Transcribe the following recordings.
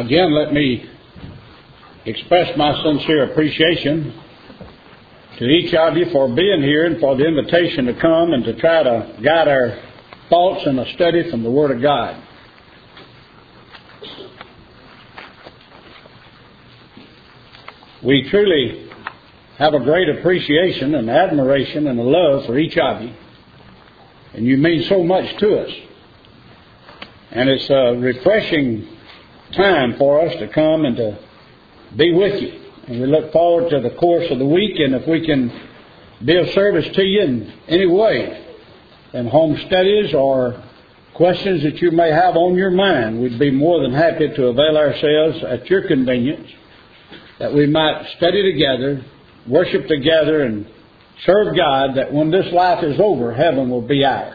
Again, let me express my sincere appreciation to each of you for being here and for the invitation to come and to try to guide our thoughts in a study from the Word of God. We truly have a great appreciation and admiration and a love for each of you. And you mean so much to us. And it's a refreshing time for us to come and to be with you. And we look forward to the course of the week, and if we can be of service to you in any way, in home studies or questions that you may have on your mind, we'd be more than happy to avail ourselves at your convenience, that we might study together, worship together, and serve God, that when this life is over, heaven will be ours.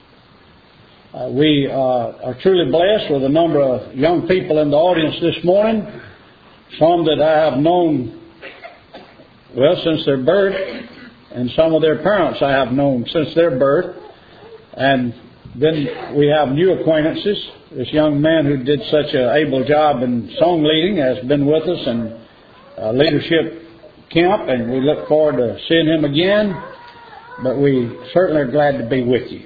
We are truly blessed with a number of young people in the audience this morning, some that I have known, since their birth, and some of their parents I have known since their birth. And then we have new acquaintances. This young man who did such an able job in song leading has been with us in leadership camp, and we look forward to seeing him again. But we certainly are glad to be with you.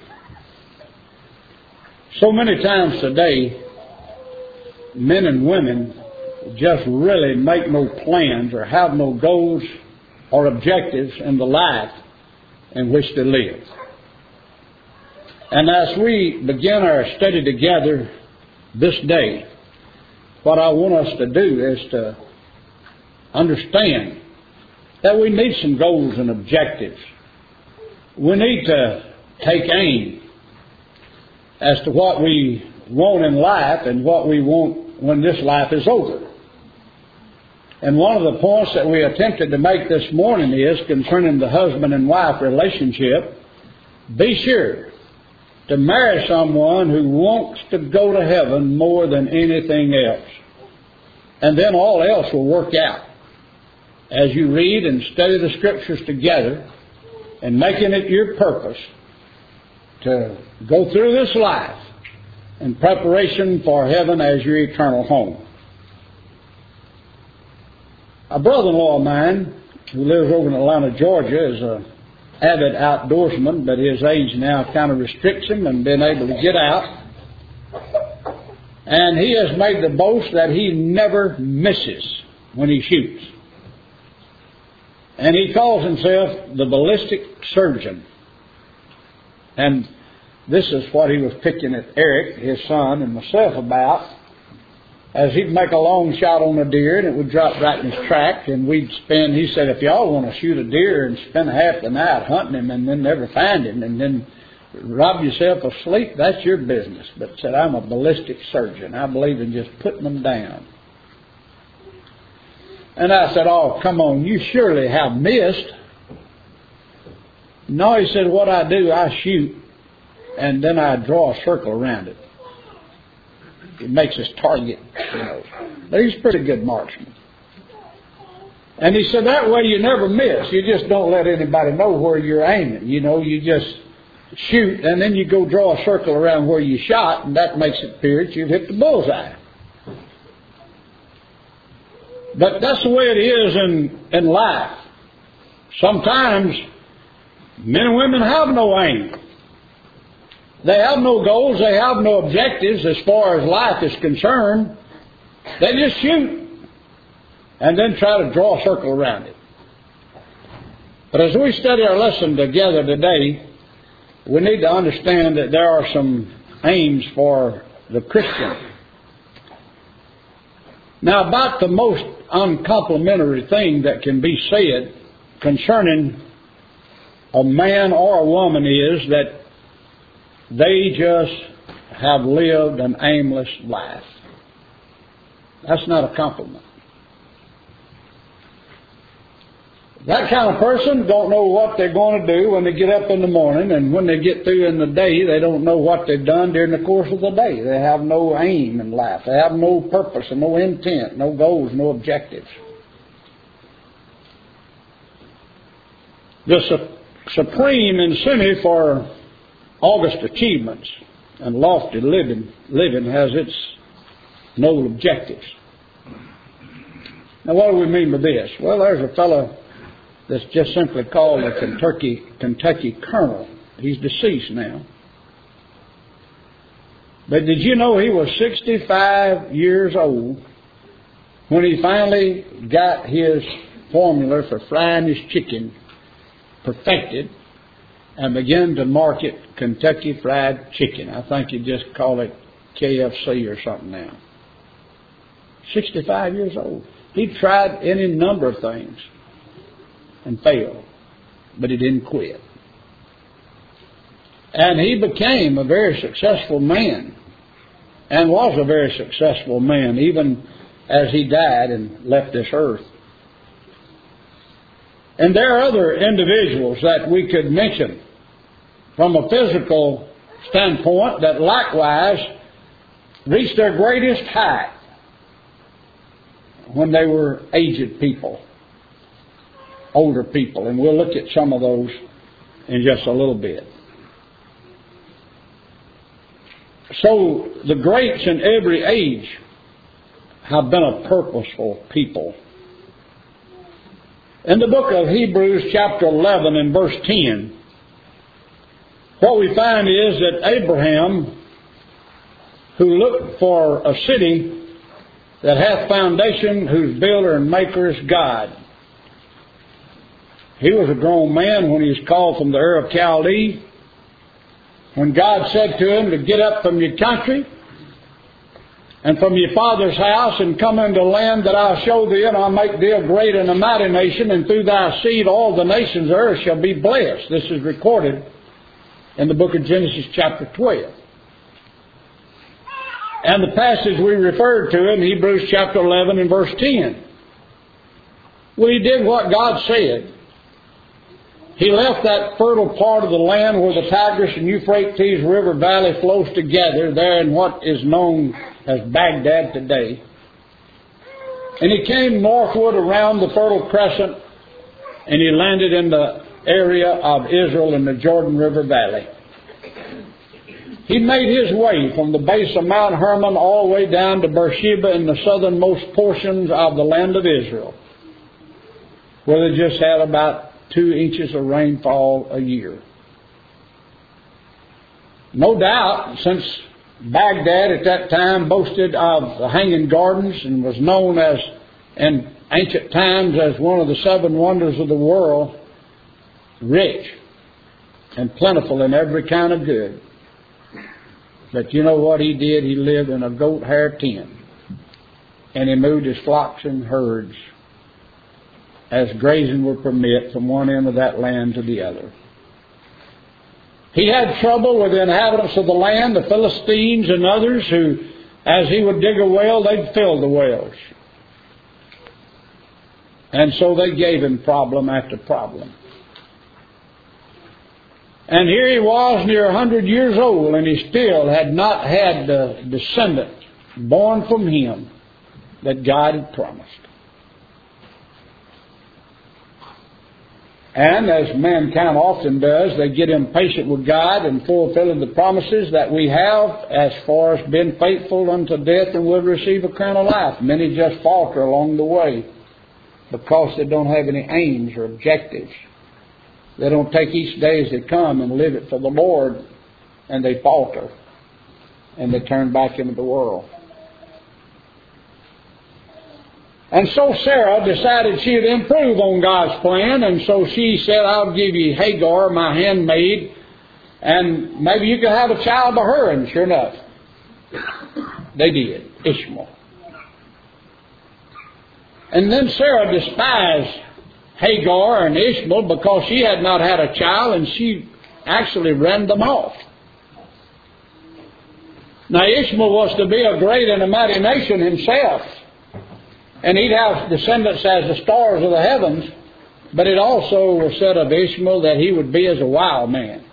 So many times today, men and women just really make no plans or have no goals or objectives in the life in which to live. And as we begin our study together this day, what I want us to do is to understand that we need some goals and objectives. We need to take aim as to what we want in life and what we want when this life is over. And one of the points that we attempted to make this morning is concerning the husband and wife relationship. Be sure to marry someone who wants to go to heaven more than anything else. And then all else will work out. As you read and study the Scriptures together and making it your purpose to go through this life in preparation for heaven as your eternal home. A brother-in-law of mine who lives over in Atlanta, Georgia, is an avid outdoorsman, but his age now kind of restricts him and been able to get out. And he has made the boast that he never misses when he shoots. And he calls himself the ballistic surgeon. And this is what he was picking at Eric, his son, and myself about. As he'd make a long shot on a deer, and it would drop right in his track, and we'd spend, he said, if y'all want to shoot a deer and spend half the night hunting him and then never find him and then rob yourself of sleep, that's your business. But said, I'm a ballistic surgeon. I believe in just putting them down. And I said, oh, come on, you surely have missed. No, he said, what I do, I shoot, and then I draw a circle around it. It makes his target, But he's a pretty good marksman. And he said, that way you never miss. You just don't let anybody know where you're aiming. You just shoot, and then you go draw a circle around where you shot, and that makes it appear that you've hit the bullseye. But that's the way it is in life. Sometimes men and women have no aim. They have no goals. They have no objectives as far as life is concerned. They just shoot and then try to draw a circle around it. But as we study our lesson together today, we need to understand that there are some aims for the Christian. Now, about the most uncomplimentary thing that can be said concerning a man or a woman is that they just have lived an aimless life. That's not a compliment. That kind of person don't know what they're going to do when they get up in the morning, and when they get through in the day, they don't know what they've done during the course of the day. They have no aim in life. They have no purpose and no intent, no goals, no objectives. The supreme incentive for august achievements and lofty living has its noble objectives. Now, what do we mean by this? Well, there's a fellow that's just simply called a Kentucky Colonel. He's deceased now. But did you know he was 65 years old when he finally got his formula for frying his chicken perfected and began to market Kentucky Fried Chicken? I think you just call it KFC or something now. 65 years old. He tried any number of things and failed, but he didn't quit. And he became a very successful man, and was a very successful man, even as he died and left this earth. And there are other individuals that we could mention from a physical standpoint that likewise reached their greatest height when they were aged people, older people. And we'll look at some of those in just a little bit. So the greats in every age have been a purposeful people. In the book of Hebrews chapter 11 and verse 10, what we find is that Abraham, who looked for a city that hath foundation, whose builder and maker is God. He was a grown man when he was called from the Ur of Chaldee. When God said to him to get up from your country and from your father's house and come into the land that I'll show thee, and I'll make thee a great and a mighty nation, and through thy seed all the nations of the earth shall be blessed. This is recorded in the book of Genesis chapter 12. And the passage we referred to in Hebrews chapter 11 and verse 10. Well, he did what God said. He left that fertile part of the land where the Tigris and Euphrates River Valley flows together, there in what is known as Baghdad today. And he came northward around the Fertile Crescent, and he landed in the area of Israel in the Jordan River Valley. He made his way from the base of Mount Hermon all the way down to Beersheba in the southernmost portions of the land of Israel, where they just had about 2 inches of rainfall a year. No doubt, since Baghdad at that time boasted of the Hanging Gardens and was known as, in ancient times, as one of the 7 wonders of the world, rich and plentiful in every kind of good. But you know what he did? He lived in a goat hair tent, and he moved his flocks and herds as grazing would permit from one end of that land to the other. He had trouble with the inhabitants of the land, the Philistines and others, who, as he would dig a well, they'd fill the wells. And so they gave him problem after problem. And here he was near 100 years old, and he still had not had the descendant born from him that God had promised. And as mankind often does, they get impatient with God and fulfilling the promises that we have as far as being faithful unto death and will receive a crown of life. Many just falter along the way because they don't have any aims or objectives. They don't take each day as they come and live it for the Lord, and they falter and they turn back into the world. And so Sarah decided she'd improve on God's plan, and so she said, I'll give you Hagar, my handmaid, and maybe you can have a child by her. And sure enough, they did, Ishmael. And then Sarah despised Hagar and Ishmael because she had not had a child, and she actually ran them off. Now Ishmael was to be a great and a mighty nation himself, and he'd have descendants as the stars of the heavens, but it also was said of Ishmael that he would be as a wild man.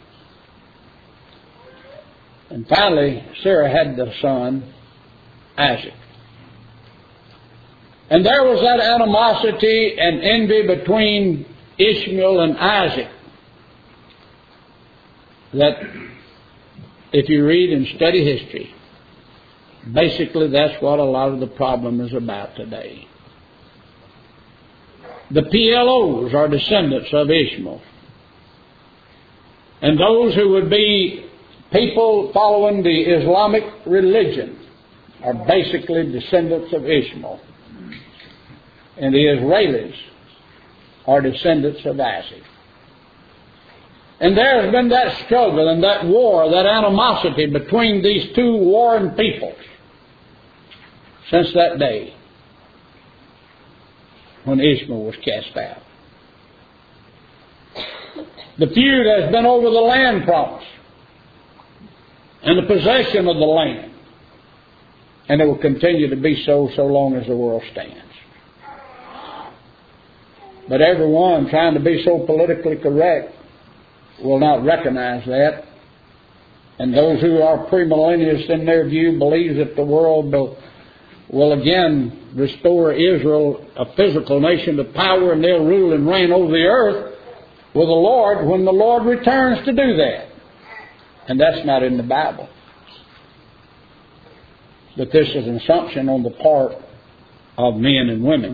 And finally, Sarah had the son, Isaac. And there was that animosity and envy between Ishmael and Isaac that, if you read and study history, Basically, that's what a lot of the problem is about today. The PLOs are descendants of Ishmael. And those who would be people following the Islamic religion are basically descendants of Ishmael. And the Israelis are descendants of Isaac. And there has been that struggle and that war, that animosity between these two warring peoples since that day when Ishmael was cast out. The feud has been over the land promise and the possession of the land. And it will continue to be so long as the world stands. But everyone trying to be so politically correct will not recognize that. And those who are premillennialists in their view believe that the world will again restore Israel, a physical nation, to power, and they'll rule and reign over the earth with the Lord when the Lord returns to do that. And that's not in the Bible. But this is an assumption on the part of men and women.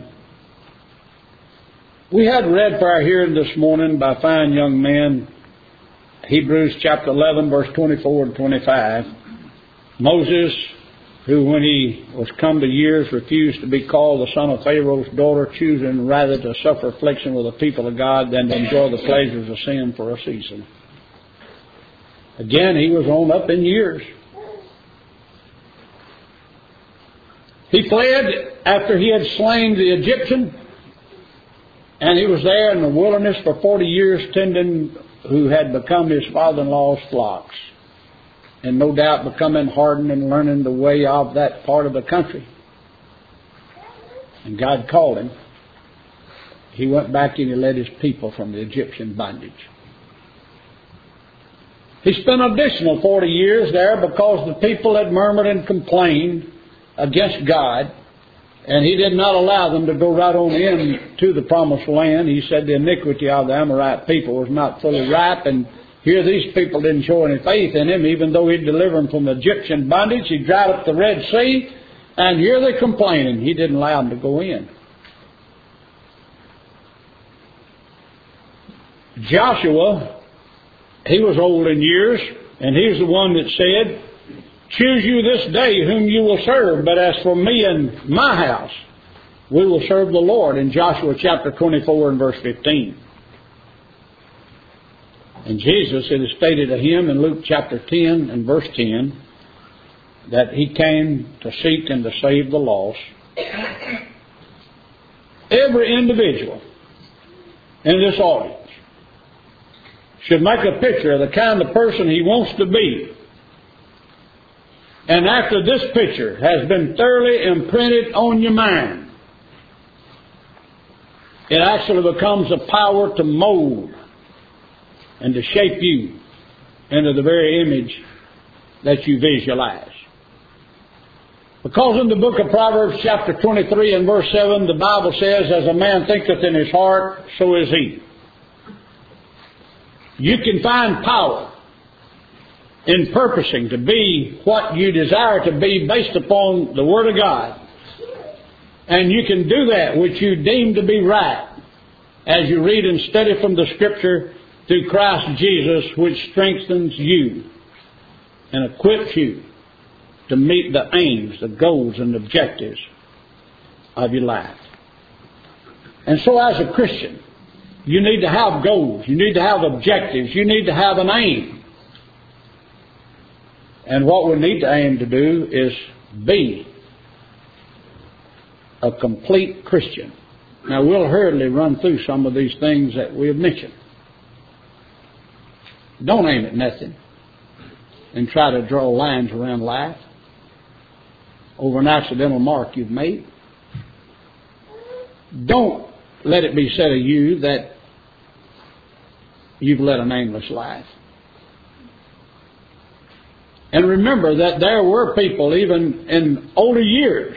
We had read for our hearing this morning by a fine young man, Hebrews chapter 11, verse 24 and 25. Moses, who when he was come to years refused to be called the son of Pharaoh's daughter, choosing rather to suffer affliction with the people of God than to enjoy the pleasures of sin for a season. Again, he was on up in years. He fled after he had slain the Egyptian, and he was there in the wilderness for 40 years tending who had become his father-in-law's flocks, and no doubt becoming hardened and learning the way of that part of the country. And God called him. He went back and he led his people from the Egyptian bondage. He spent an additional 40 years there because the people had murmured and complained against God, and he did not allow them to go right on in to the promised land. He said the iniquity of the Amorite people was not fully ripe, and here these people didn't show any faith in him, even though he'd delivered them from the Egyptian bondage. He dried up the Red Sea, and here they're complaining. He didn't allow them to go in. Joshua, he was old in years, and he's the one that said, "Choose you this day whom you will serve, but as for me and my house, we will serve the Lord," in Joshua chapter 24 and verse 15. And Jesus, it is stated of him in Luke chapter 10 and verse 10, that he came to seek and to save the lost. Every individual in this audience should make a picture of the kind of person he wants to be. And after this picture has been thoroughly imprinted on your mind, it actually becomes a power to mold and to shape you into the very image that you visualize. Because in the book of Proverbs chapter 23 and verse 7, the Bible says, "As a man thinketh in his heart, so is he." You can find power in purposing to be what you desire to be based upon the Word of God. And you can do that which you deem to be right as you read and study from the Scripture through Christ Jesus, which strengthens you and equips you to meet the aims, the goals, and objectives of your life. And so as a Christian, you need to have goals. You need to have objectives. You need to have an aim. And what we need to aim to do is be a complete Christian. Now, we'll hurriedly run through some of these things that we have mentioned. Don't aim at nothing and try to draw lines around life over an accidental mark you've made. Don't let it be said of you that you've led an aimless life. And remember that there were people, even in older years,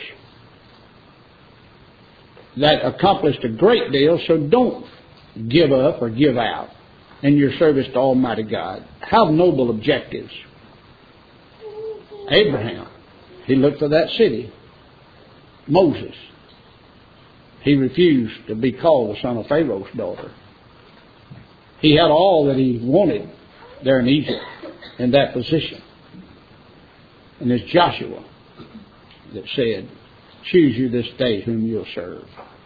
that accomplished a great deal, so don't give up or give out in your service to Almighty God. Have noble objectives. Abraham He looked for that city. Moses. He refused to be called the son of Pharaoh's daughter. He had all that he wanted there in Egypt, in that position. And it's Joshua that said, choose you this day whom you'll serve.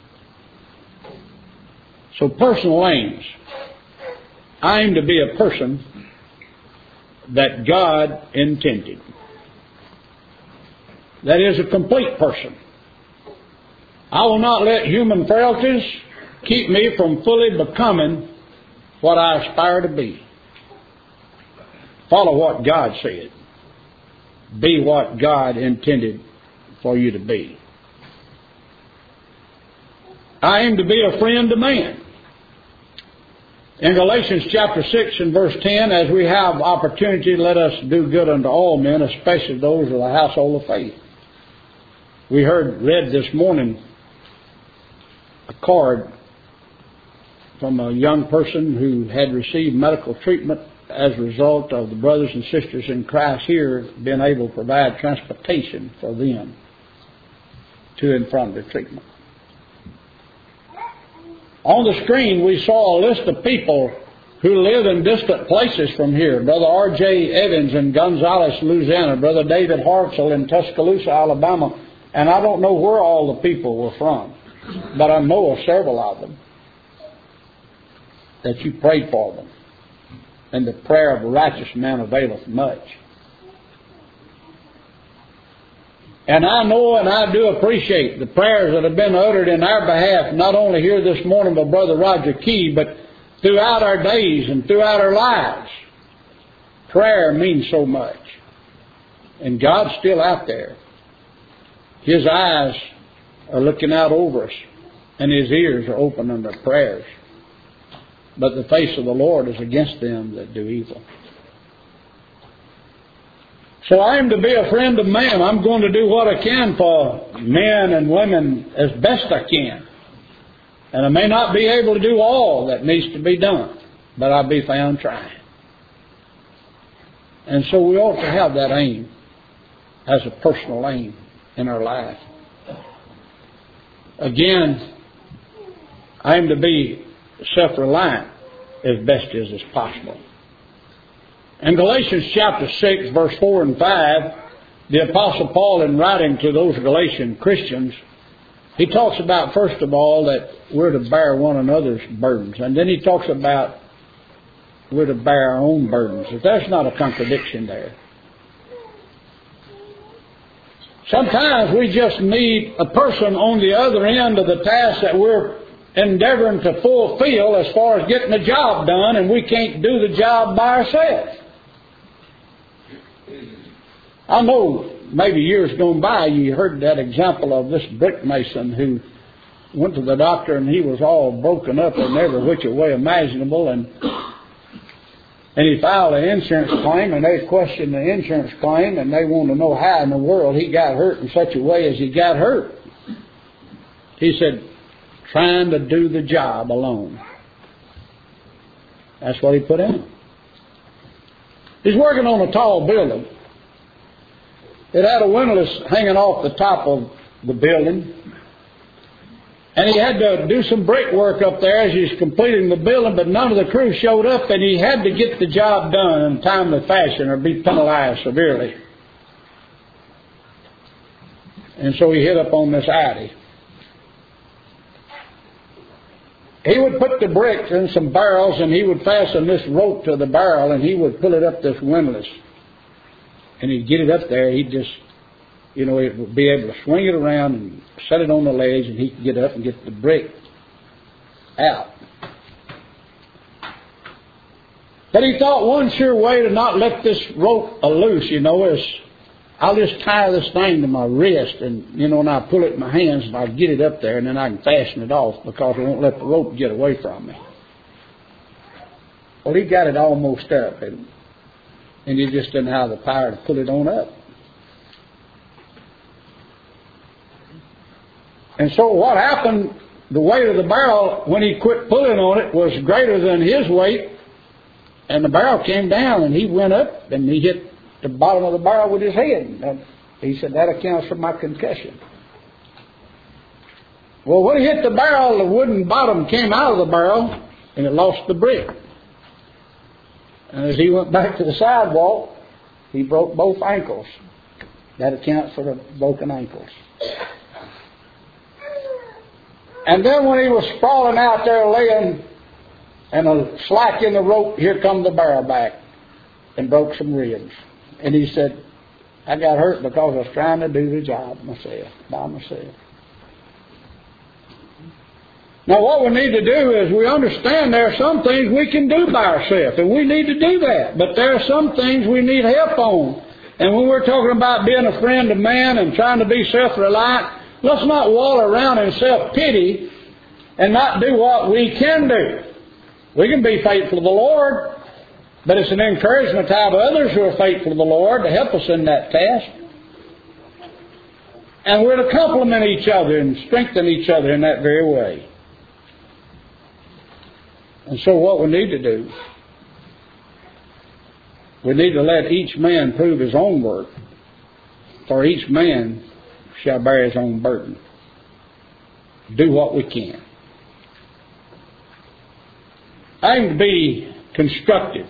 So personal aims. I aim to be a person that God intended. That is, a complete person. I will not let human frailties keep me from fully becoming what I aspire to be. Follow what God said. Be what God intended for you to be. I aim to be a friend to man. In Galatians chapter 6 and verse 10, as we have opportunity, let us do good unto all men, especially those of the household of faith. We read this morning a card from a young person who had received medical treatment as a result of the brothers and sisters in Christ here being able to provide transportation for them to and from their treatment. On the screen, we saw a list of people who live in distant places from here. Brother R.J. Evans in Gonzales, Louisiana. Brother David Hartzell in Tuscaloosa, Alabama. And I don't know where all the people were from, but I know of several of them that you prayed for them. And the prayer of a righteous man availeth much. And I know and I do appreciate the prayers that have been uttered in our behalf, not only here this morning by Brother Roger Key, but throughout our days and throughout our lives. Prayer means so much. And God's still out there. His eyes are looking out over us, and His ears are open unto prayers. But the face of the Lord is against them that do evil. So I am to be a friend of man. I'm going to do what I can for men and women as best I can. And I may not be able to do all that needs to be done, but I'll be found trying. And so we ought to have that aim as a personal aim in our life. Again, I aim to be self-reliant as best as possible. In Galatians chapter 6, verse 4 and 5, the Apostle Paul, in writing to those Galatian Christians, he talks about, first of all, that we're to bear one another's burdens. And then he talks about we're to bear our own burdens. If there's not a contradiction there. Sometimes we just need a person on the other end of the task that we're endeavoring to fulfill as far as getting the job done, and we can't do the job by ourselves. I know maybe years gone by you heard that example of this brick mason who went to the doctor and he was all broken up in every which way imaginable, and he filed an insurance claim, and they questioned the insurance claim, and they wanted to know how in the world he got hurt in such a way as he got hurt. He said, trying to do the job alone. That's what he put in. He's working on a tall building. It had a windlass hanging off the top of the building. And he had to do some brickwork up there as he was completing the building, but none of the crew showed up, and he had to get the job done in a timely fashion or be penalized severely. And so he hit up on this Audi. He would put the bricks in some barrels, and he would fasten this rope to the barrel, and he would pull it up this windlass. And he'd get it up there. He'd just, it would be able to swing it around and set it on the ledge, and he could get up and get the brick out. But he thought one sure way to not let this rope loose, is I'll just tie this thing to my wrist, and, and I'll pull it in my hands, and I'll get it up there, and then I can fasten it off because I won't let the rope get away from me. Well, he got it almost up, and he just didn't have the power to pull it on up. And so what happened, the weight of the barrel, when he quit pulling on it, was greater than his weight, and the barrel came down, and he went up, and he hit the bottom of the barrel with his head. And He said, that accounts for my concussion. Well, when he hit the barrel, the wooden bottom came out of the barrel and it lost the brick. And as he went back to the sidewalk, he broke both ankles. That accounts for the broken ankles. And then when he was sprawling out there laying and a slack in the rope, here come the barrel back and broke some ribs. And he said, I got hurt because I was trying to do the job by myself. Now what we need to do is we understand there are some things we can do by ourselves, and we need to do that. But there are some things we need help on. And when we're talking about being a friend of man and trying to be self-reliant, let's not wallow around in self-pity and not do what we can do. We can be faithful to the Lord, but it's an encouragement to have others who are faithful to the Lord to help us in that task. And we're to complement each other and strengthen each other in that very way. And so what we need to do, we need to let each man prove his own work, for each man shall bear his own burden. Do what we can. Aim to be constructive.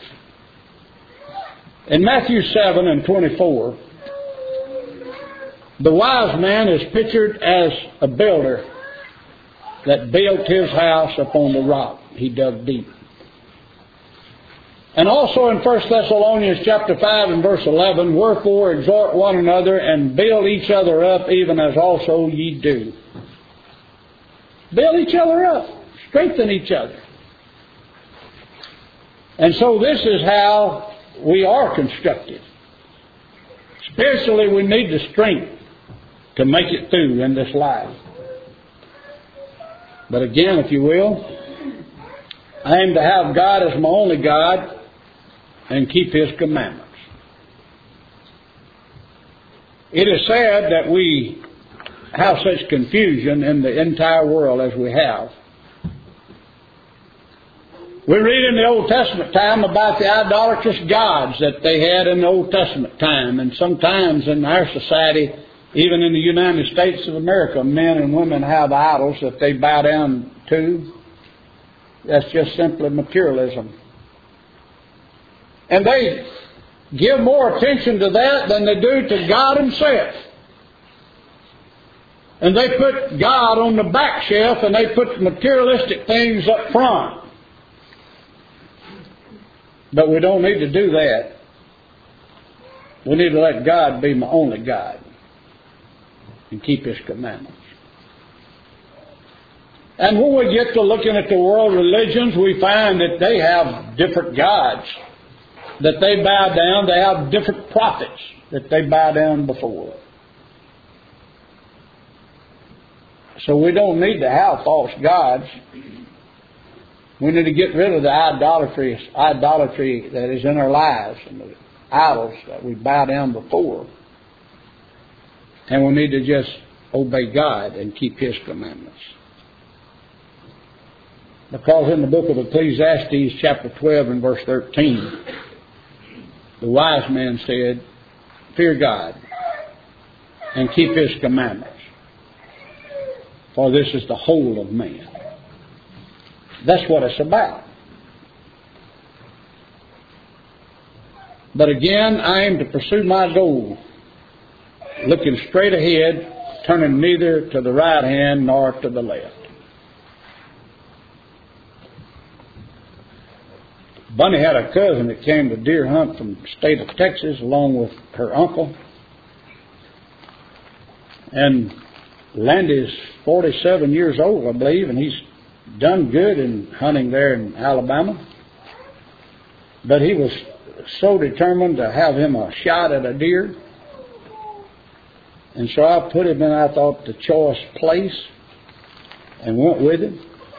In Matthew 7 and 24, the wise man is pictured as a builder that built his house upon the rock. He dug deep. And also in 1 Thessalonians chapter 5 and verse 11, wherefore exhort one another and build each other up, even as also ye do. Build each other up. Strengthen each other. And so this is how we are constructed. Spiritually, we need the strength to make it through in this life. But again, if you will, I aim to have God as my only God and keep His commandments. It is sad that we have such confusion in the entire world as we have. We read in the Old Testament time about the idolatrous gods that they had in the Old Testament time. And sometimes in our society, even in the United States of America, men and women have idols that they bow down to. That's just simply materialism. And they give more attention to that than they do to God Himself. And they put God on the back shelf and they put materialistic things up front. But we don't need to do that. We need to let God be my only God and keep His commandments. And when we get to looking at the world religions, we find that they have different gods that they bow down. They have different prophets that they bow down before. So we don't need to have false gods. We need to get rid of the idolatry that is in our lives and the idols that we bow down before. And we need to just obey God and keep His commandments. Because in the book of Ecclesiastes, chapter 12 and verse 13, the wise man said, fear God and keep His commandments, for this is the whole of man. That's what it's about. But again, I aim to pursue my goal, looking straight ahead, turning neither to the right hand nor to the left. Bunny had a cousin that came to deer hunt from the state of Texas along with her uncle. And Landy's 47 years old, I believe, and he's done good in hunting there in Alabama. But he was so determined to have him a shot at a deer. And so I put him in, I thought, the choice place and went with him.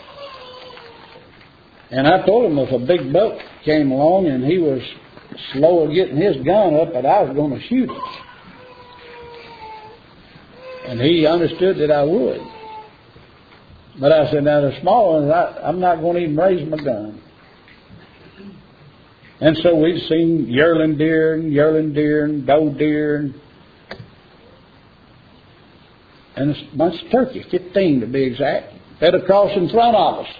And I told him if a big buck came along and he was slow getting his gun up, that I was going to shoot him. And he understood that I would. But I said, now the small ones, I'm not going to even raise my gun. And so we've seen yearling deer and doe deer. and a bunch of turkey, 15 to be exact, fed across in front of us.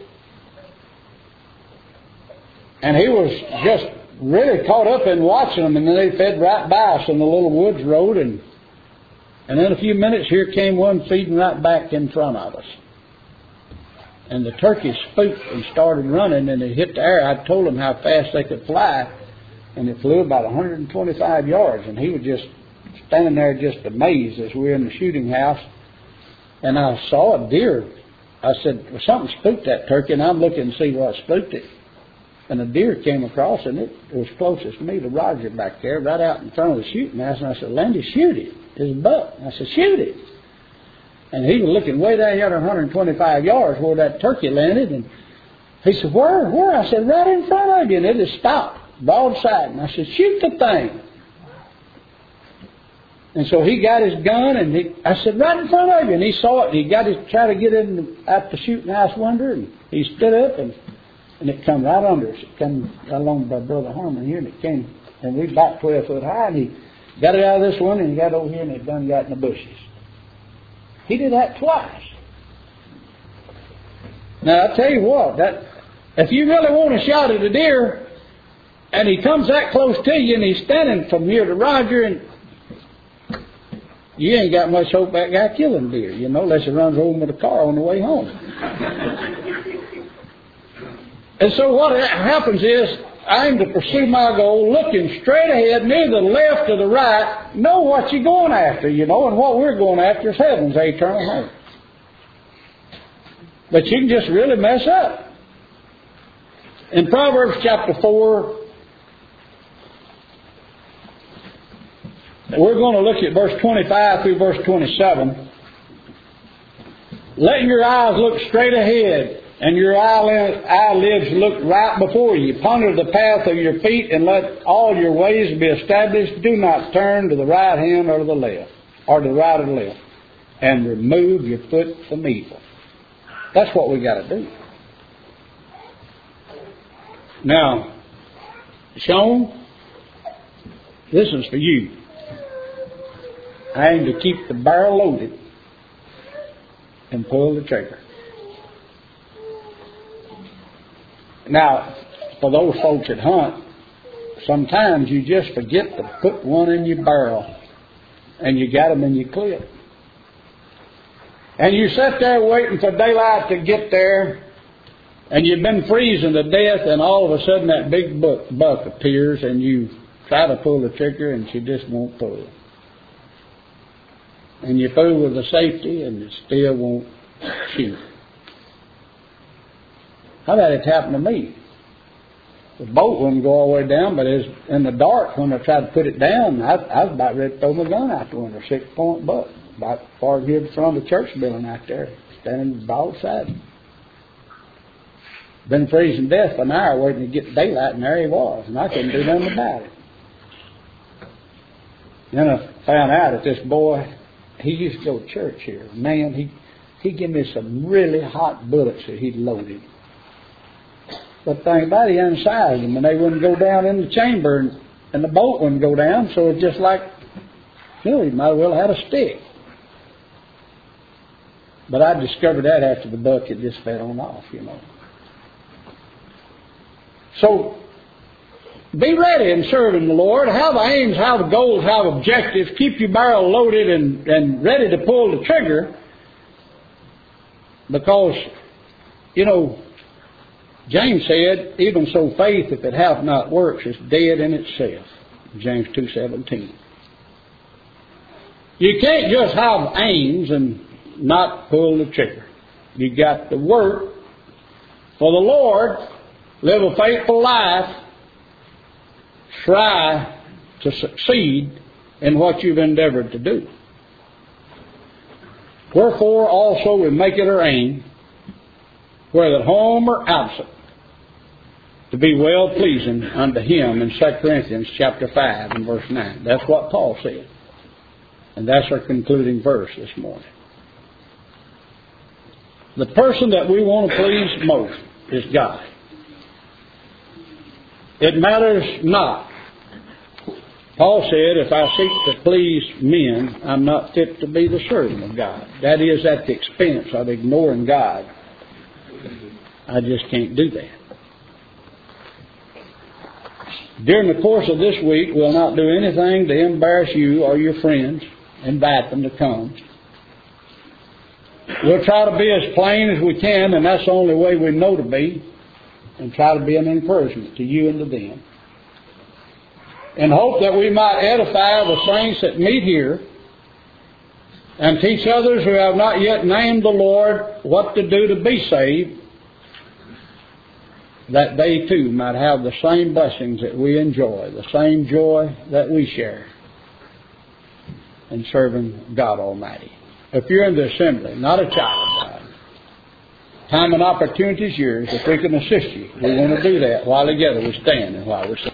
And he was just really caught up in watching them, and then they fed right by us in the little woods road, and in a few minutes here came one feeding right back in front of us. And the turkey spooked and started running, and it hit the air. I told them how fast they could fly, and it flew about 125 yards, and he was just standing there just amazed as we were in the shooting house. And I saw a deer. I said, well, something spooked that turkey, and I'm looking to see what spooked it. And a deer came across, and it was closest to me to Roger back there, right out in front of the shooting house. And I said, Landy, shoot it. It's a buck. I said, shoot it. And he was looking way down here at 125 yards where that turkey landed. And he said, where? I said, right in front of you. And it just stopped, broadside. And I said, shoot the thing. And so he got his gun, and I said, right in front of you. And he saw it, and he tried to get in out the shooting house window, and he stood up, and it come right under us. It come right along by Brother Harmon here, and it came, and we about 12 foot high, and he got it out of this one, and he got over here, and it done got in the bushes. He did that twice. Now, I tell you what, if you really want a shot at a deer, and he comes that close to you, and he's standing from here to Roger, and you ain't got much hope that guy killing deer, unless he runs home with a car on the way home. And so what happens is, I aim to pursue my goal, looking straight ahead, neither the left or the right, know what you're going after, and what we're going after is heaven's eternal home. But you can just really mess up. In Proverbs chapter 4, we're going to look at verse 25 through verse 27. Let your eyes look straight ahead, and your eyelids look right before you. Ponder the path of your feet, and let all your ways be established. Do not turn to the right hand or to the left, or to the right or the left, and remove your foot from evil. That's what we got to do. Now, Sean, this is for you. I aim to keep the barrel loaded and pull the trigger. Now, for those folks that hunt, sometimes you just forget to put one in your barrel, and you got them in your clip. And you sit there waiting for daylight to get there, and you've been freezing to death, and all of a sudden that big buck appears, and you try to pull the trigger, and she just won't pull. And you fool with the safety, and it still won't shoot. How about it happened to me? The boat wouldn't go all the way down, but in the dark, when I tried to put it down, I was about ready to throw my gun out the window, 6-point buck, about far here in front of the church building out there, standing broadside. Been freezing death for an hour waiting to get daylight, and there he was, and I couldn't do nothing about it. Then I found out that this boy, he used to go to church here. Man, he gave me some really hot bullets that he'd loaded. But the thing about it, he unsized them, and they wouldn't go down in the chamber, and the boat wouldn't go down, so it's just like, he might as well have had a stick. But I discovered that after the buck had just fed on off, So, be ready in serving the Lord. Have aims, have goals, have objectives. Keep your barrel loaded and ready to pull the trigger. Because, James said, even so faith, if it hath not works, is dead in itself. James 2:17. You can't just have aims and not pull the trigger. You got to work for the Lord, live a faithful life, try to succeed in what you've endeavored to do. Wherefore also we make it our aim, whether at home or absent, to be well pleasing unto Him in 2 Corinthians chapter 5 and verse 9. That's what Paul said. And that's our concluding verse this morning. The person that we want to please most is God. It matters not Paul said, if I seek to please men, I'm not fit to be the servant of God. That is at the expense of ignoring God. I just can't do that. During the course of this week, we'll not do anything to embarrass you or your friends. Invite them to come. We'll try to be as plain as we can, and that's the only way we know to be, and try to be an encouragement to you and to them. And hope that we might edify the saints that meet here and teach others who have not yet named the Lord what to do to be saved, that they too might have the same blessings that we enjoy, the same joy that we share in serving God Almighty. If you're in the assembly, not a child of God, time and opportunity is yours. If we can assist you, we want to do that while together we stand and while we sing.